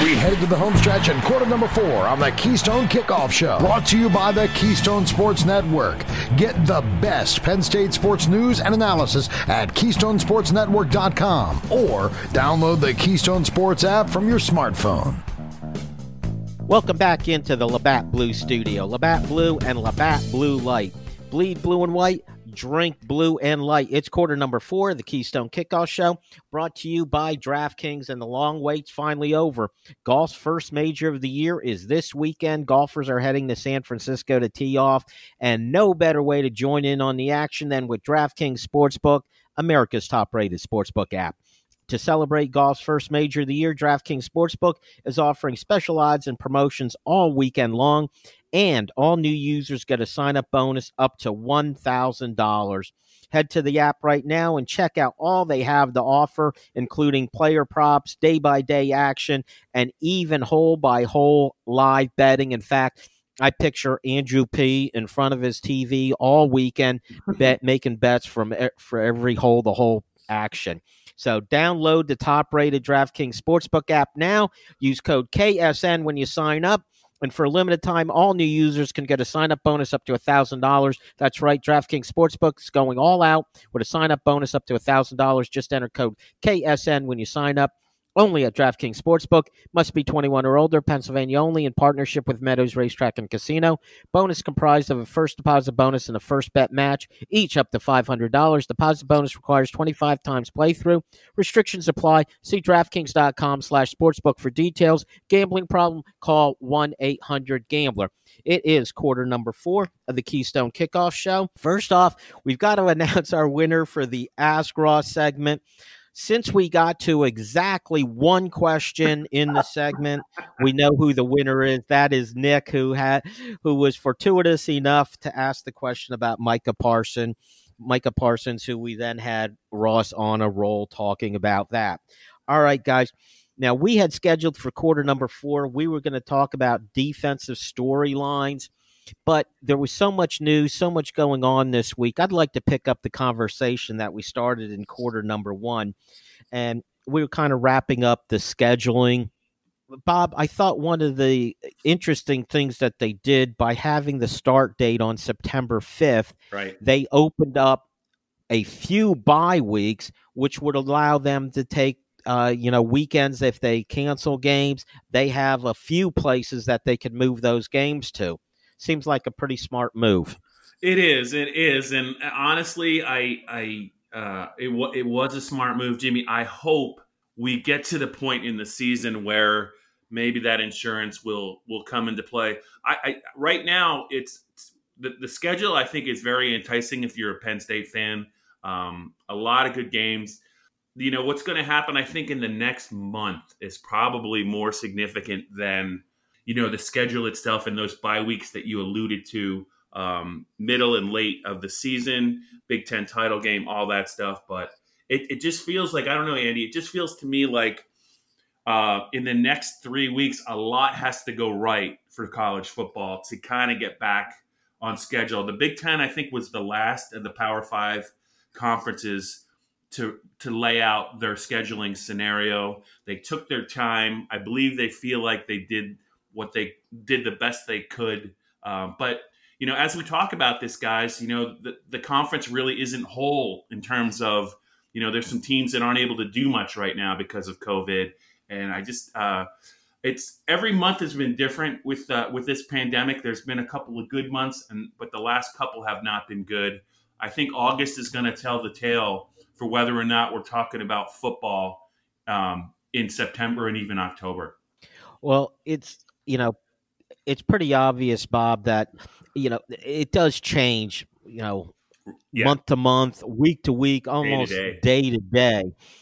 We head to the home stretch in quarter number 4 on the Keystone Kickoff Show, brought to you by the Keystone Sports Network. Get the best Penn State sports news and analysis at KeystoneSportsNetwork.com or download the Keystone Sports app from your smartphone. Welcome back into the Labatt Blue Studio. Labatt Blue and Labatt Blue Light. Bleed blue and white, drink blue and light. It's quarter number 4, the Keystone Kickoff Show, brought to you by DraftKings, and the long wait's finally over. Golf's first major of the year is this weekend. Golfers are heading to San Francisco to tee off, and no better way to join in on the action than with DraftKings Sportsbook, America's top-rated sportsbook app. To celebrate golf's first major of the year, DraftKings Sportsbook is offering special odds and promotions all weekend long, and all new users get a sign-up bonus up to $1,000. Head to the app right now and check out all they have to offer, including player props, day-by-day action, and even hole-by-hole live betting. In fact, I picture Andrew P. in front of his TV all weekend making bets for every hole-to-hole action. So download the top-rated DraftKings Sportsbook app now. Use code KSN when you sign up. And for a limited time, all new users can get a sign-up bonus up to $1,000. That's right, DraftKings Sportsbook is going all out with a sign-up bonus up to $1,000. Just enter code KSN when you sign up. Only at DraftKings Sportsbook. Must be 21 or older. Pennsylvania only, in partnership with Meadows Racetrack and Casino. Bonus comprised of a first deposit bonus and a first bet match, each up to $500. Deposit bonus requires 25 times playthrough. Restrictions apply. See DraftKings.com/sportsbook for details. Gambling problem? Call 1-800-GAMBLER. It is quarter number 4 of the Keystone Kickoff Show. First off, we've got to announce our winner for the Ask Ross segment. Since we got to exactly one question in the segment, we know who the winner is. That is Nick, who was fortuitous enough to ask the question about Micah Parsons, who we then had Ross on a roll talking about that. All right, guys. Now, we had scheduled for quarter number 4, we were going to talk about defensive storylines. But there was so much news, so much going on this week. I'd like to pick up the conversation that we started in quarter number 1. And we were kind of wrapping up the scheduling. Bob, I thought one of the interesting things that they did by having the start date on September 5th, right, they opened up a few bye weeks, which would allow them to take weekends. If they cancel games, they have a few places that they could move those games to. Seems like a pretty smart move. It is, and honestly, it was a smart move, Jimmy. I hope we get to the point in the season where maybe that insurance will come into play. I right now, it's the schedule. I think is very enticing if you're a Penn State fan. A lot of good games. You know what's going to happen. I think in the next month is probably more significant than the schedule itself and those bye weeks that you alluded to, middle and late of the season, Big Ten title game, all that stuff. But it just feels like, I don't know, Andy, it just feels to me like in the next 3 weeks, a lot has to go right for college football to kind of get back on schedule. The Big Ten, I think, was the last of the Power 5 conferences to lay out their scheduling scenario. They took their time. I believe they feel like they did the best they could. But, as we talk about this, guys, the conference really isn't whole in terms of, there's some teams that aren't able to do much right now because of COVID. And I just, it's every month has been different with this pandemic. There's been a couple of good months, but the last couple have not been good. I think August is going to tell the tale for whether or not we're talking about football in September and even October. Well, it's pretty obvious, Bob, that, it does change, month to month, week to week, almost day to day.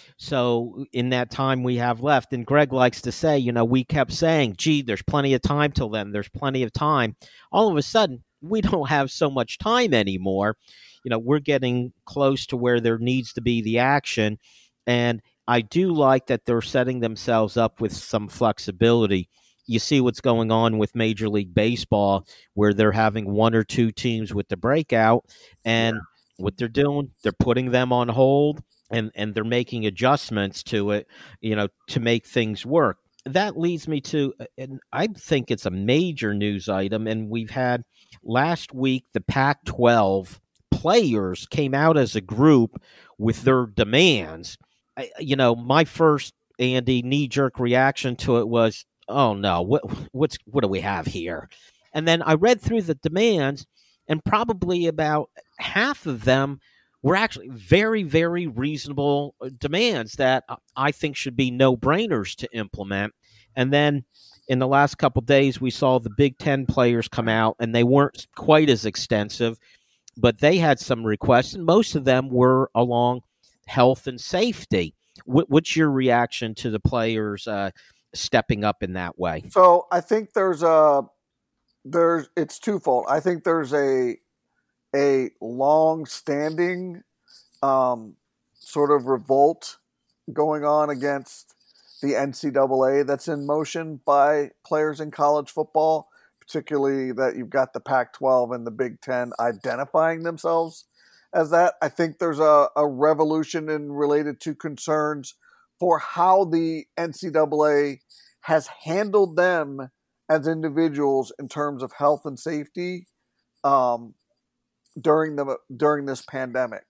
So in that time we have left, and Greg likes to say, we kept saying, gee, there's plenty of time till then. There's plenty of time. All of a sudden, we don't have so much time anymore. We're getting close to where there needs to be the action. And I do like that they're setting themselves up with some flexibility. You see what's going on with Major League Baseball, where they're having one or two teams with the breakout, and what they're doing, they're putting them on hold, and they're making adjustments to it, to make things work. that leads me to, and I think it's a major news item, and we've had last week the Pac-12 players came out as a group with their demands. My first, Andy, knee-jerk reaction to it was, oh no, what do we have here? And then I read through the demands, and probably about half of them were actually very, very reasonable demands that I think should be no-brainers to implement. And then in the last couple of days, we saw the Big Ten players come out, and they weren't quite as extensive, but they had some requests, and most of them were along health and safety. What's your reaction to the players stepping up in that way? So I think it's twofold. I think there's a long-standing sort of revolt going on against the NCAA that's in motion by players in college football, particularly that you've got the Pac-12 and the Big Ten identifying themselves as that. I think there's a revolution related to concerns for how the NCAA has handled them as individuals in terms of health and safety during this pandemic.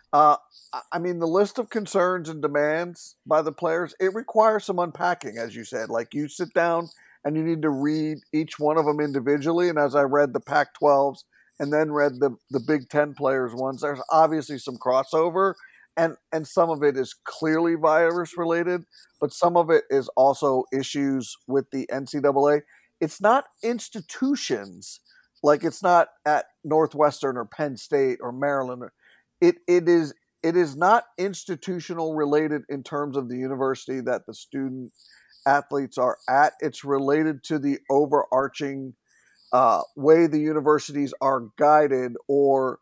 I mean, the list of concerns and demands by the players, it requires some unpacking, as you said. Like, you sit down and you need to read each one of them individually. And as I read the Pac-12s and then read the Big Ten players ones, there's obviously some crossover. And some of it is clearly virus related, but some of it is also issues with the NCAA. It's not institutions, like it's not at Northwestern or Penn State or Maryland. It is not institutional related in terms of the university that the student athletes are at. It's related to the overarching way the universities are guided, or,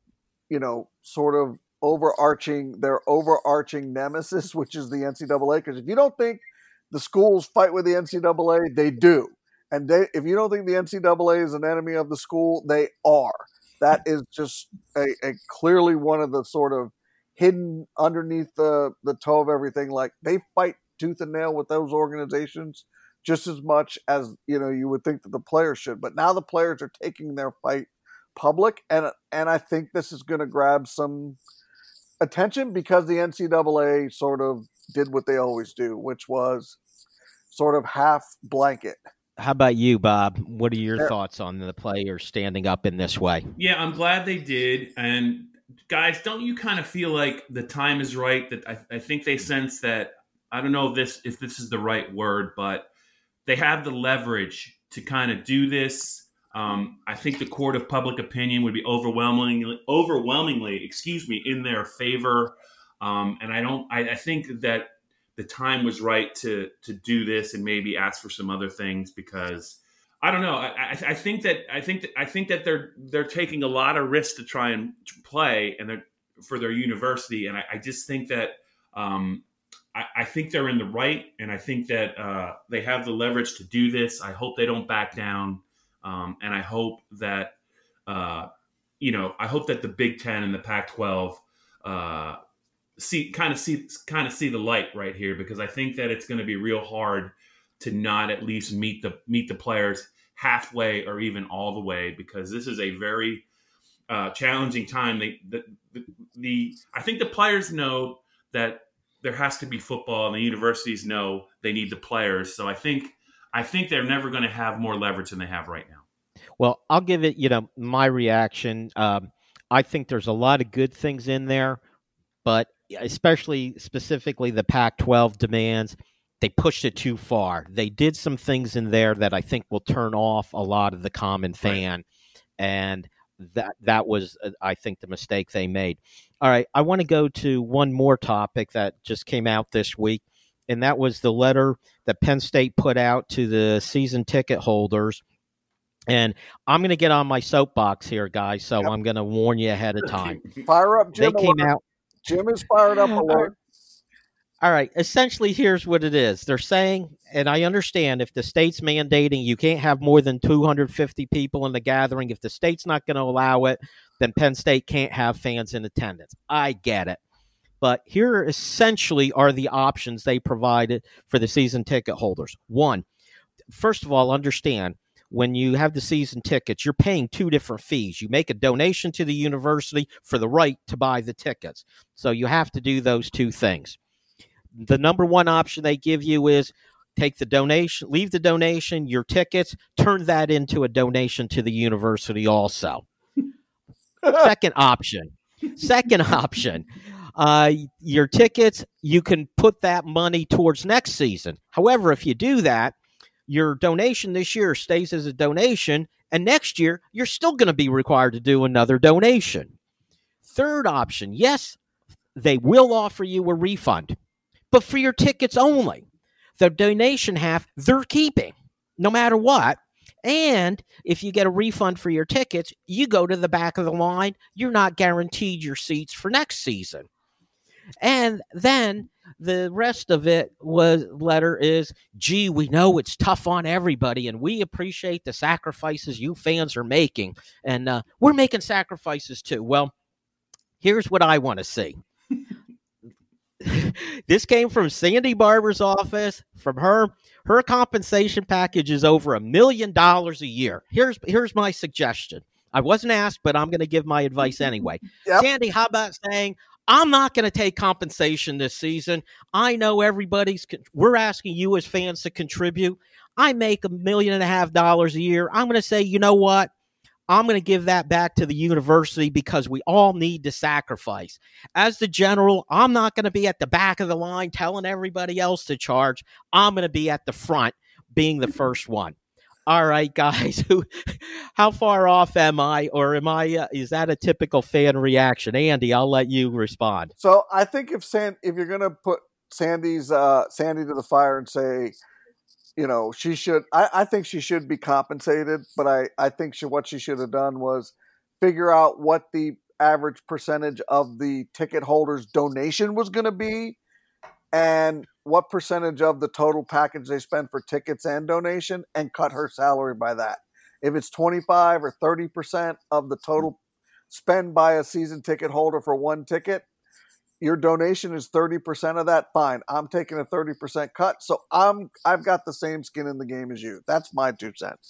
sort of their overarching nemesis, which is the NCAA. Because if you don't think the schools fight with the NCAA, they do. And if you don't think the NCAA is an enemy of the school, they are. That is just a clearly one of the sort of hidden underneath the toe of everything. Like, they fight tooth and nail with those organizations just as much as, you would think that the players should. But now the players are taking their fight public. And I think this is going to grab some attention because the NCAA sort of did what they always do, which was sort of half blanket. How about you, Bob? What are your thoughts on the players standing up in this way? Yeah, I'm glad they did. And guys, don't you kind of feel like the time is right? That I think they sense that, I don't know if this is the right word, but they have the leverage to kind of do this. I think the court of public opinion would be overwhelmingly, in their favor. And I think that the time was right to do this and maybe ask for some other things, because I don't know. I think that they're taking a lot of risks to try and play, and for their university. And I just think that I think they're in the right, and I think that they have the leverage to do this. I hope they don't back down, and I hope that the Big Ten and the Pac-12 see the light right here, because I think that it's going to be real hard to not at least meet the players halfway or even all the way, because this is a very challenging time. I think the players know that there has to be football, and the universities know they need the players. So I think they're never going to have more leverage than they have right now. Well, I'll give it, my reaction. I think there's a lot of good things in there, but specifically the Pac-12 demands, they pushed it too far. They did some things in there that I think will turn off a lot of the common fan, and that was, I think, the mistake they made. All right, I want to go to one more topic that just came out this week, and that was the letter that Penn State put out to the season ticket holders. And I'm going to get on my soapbox here, guys, so I'm going to warn you ahead of time. Fire up, Jim. They came out. Jim is fired up alert. All right. Essentially, here's what it is. They're saying, and I understand, if the state's mandating you can't have more than 250 people in the gathering, if the state's not going to allow it, then Penn State can't have fans in attendance. I get it. But here essentially are the options they provided for the season ticket holders. One, first of all, understand when you have the season tickets, you're paying two different fees. You make a donation to the university for the right to buy the tickets. So you have to do those two things. The number one option they give you is take the donation, leave the donation, your tickets, turn that into a donation to the university also. Second option, your tickets, you can put that money towards next season. However, if you do that, your donation this year stays as a donation, and next year, you're still going to be required to do another donation. Third option, yes, they will offer you a refund, but for your tickets only. The donation half, they're keeping, no matter what. And if you get a refund for your tickets, you go to the back of the line. You're not guaranteed your seats for next season. And then the rest of it is, gee, we know it's tough on everybody, and we appreciate the sacrifices you fans are making. And we're making sacrifices too. Well, here's what I want to see. This came from Sandy Barber's office. From her compensation package is over $1 million a year. Here's my suggestion. I wasn't asked, but I'm going to give my advice anyway. Yep. Sandy, how about saying, I'm not going to take compensation this season. I know we're asking you as fans to contribute. I make $1.5 million a year. I'm going to say, you know what? I'm going to give that back to the university because we all need to sacrifice. As the general, I'm not going to be at the back of the line telling everybody else to charge. I'm going to be at the front being the first one. All right, guys, how far off am I, or is that a typical fan reaction? Andy, I'll let you respond. So I think if you're going to put Sandy to the fire and say, she should. I think she should be compensated, but I think what she should have done was figure out what the average percentage of the ticket holders' donation was going to be, and what percentage of the total package they spend for tickets and donation, and cut her salary by that. If it's 25 or 30% of the total spend by a season ticket holder for one ticket, your donation is 30% of that, fine. I'm taking a 30% cut, so I've got the same skin in the game as you. That's my 2 cents.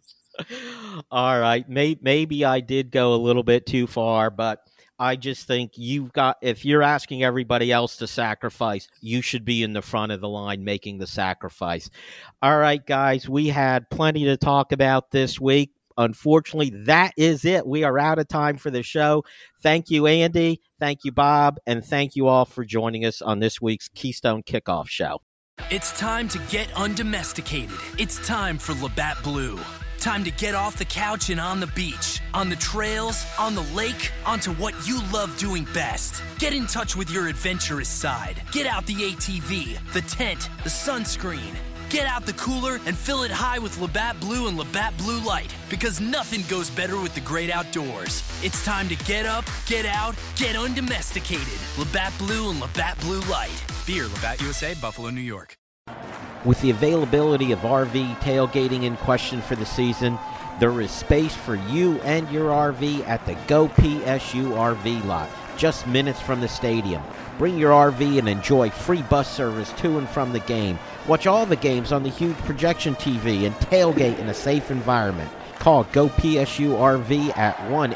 All right, maybe I did go a little bit too far, but I just think if you're asking everybody else to sacrifice, you should be in the front of the line making the sacrifice. All right, guys, we had plenty to talk about this week. Unfortunately, that is it. We are out of time for the show. Thank you, Andy. Thank you, Bob. And thank you all for joining us on this week's Keystone Kickoff Show. It's time to get undomesticated. It's time for Labatt Blue. Time to get off the couch and on the beach, on the trails, on the lake, onto what you love doing best. Get in touch with your adventurous side. Get out the ATV, the tent, the sunscreen. Get out the cooler and fill it high with Labatt Blue and Labatt Blue Light, because nothing goes better with the great outdoors. It's time to get up, get out, get undomesticated. Labatt Blue and Labatt Blue Light. Beer, Labatt USA, Buffalo, New York. With the availability of RV tailgating in question for the season, there is space for you and your RV at the Go PSU RV lot, just minutes from the stadium. Bring your RV and enjoy free bus service to and from the game. Watch all the games on the huge projection TV and tailgate in a safe environment. Call Go PSU RV at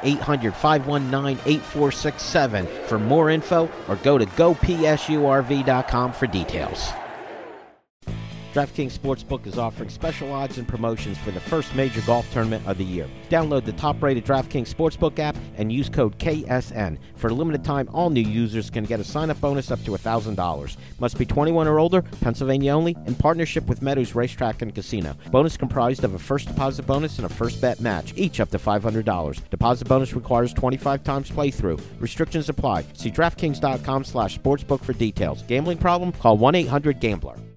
1-800-519-8467 for more info, or go to gopsurv.com for details. DraftKings Sportsbook is offering special odds and promotions for the first major golf tournament of the year. Download the top-rated DraftKings Sportsbook app and use code KSN. For a limited time, all new users can get a sign-up bonus up to $1,000. Must be 21 or older, Pennsylvania only, in partnership with Meadows Racetrack and Casino. Bonus comprised of a first deposit bonus and a first bet match, each up to $500. Deposit bonus requires 25 times playthrough. Restrictions apply. See DraftKings.com/sportsbook for details. Gambling problem? Call 1-800-GAMBLER.